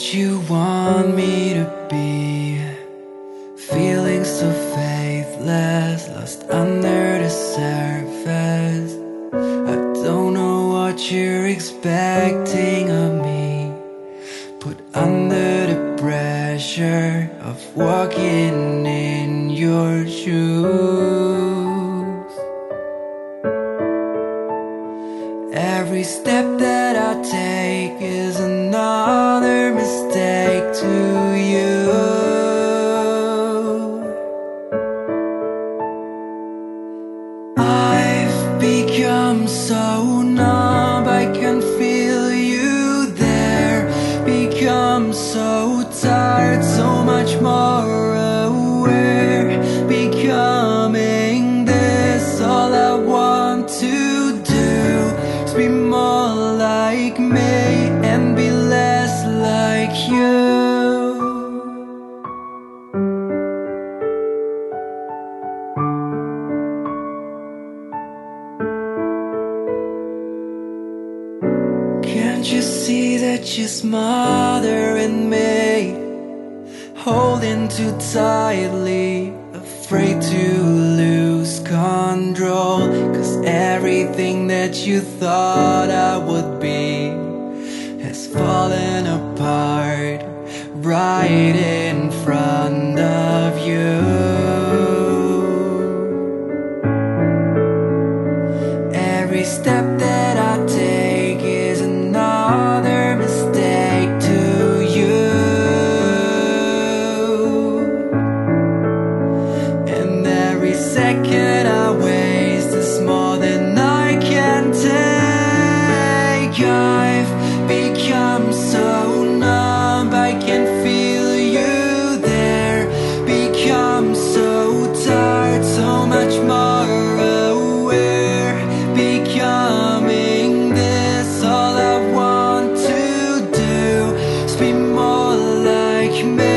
what you want me to be. Feeling so faithless, lost under the surface. I don't know what you're expecting of me, put under the pressure of walking in your shoes. Every step that I take is another mistake to you. I've become so numb, I can feel you there. Become so tired, so much more aware. Becoming this, all I want to do is be more like me and be less like you. Can't you see that you're smothering me, holding too tightly, afraid to lose control? 'Cause everything that you thought I would be has fallen apart right in front of you. Every step that I take is another mistake to you. And every second I waste is more than I can take. I've become so numb, I can feel you there. Become so tired, so much more aware. Becoming this, all I want to do is be more like me